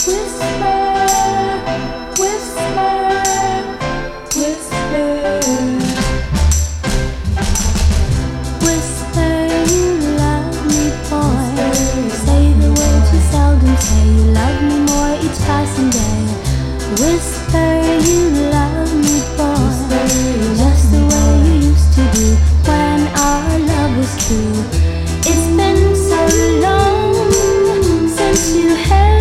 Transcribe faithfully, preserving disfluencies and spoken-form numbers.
Whisper, whisper, whisper. Whisper you love me, boy. Say the words you seldom say. You love me more each passing day. Whisper you love me, boy. Just the way you used to do when our love was true. It's been so long since you had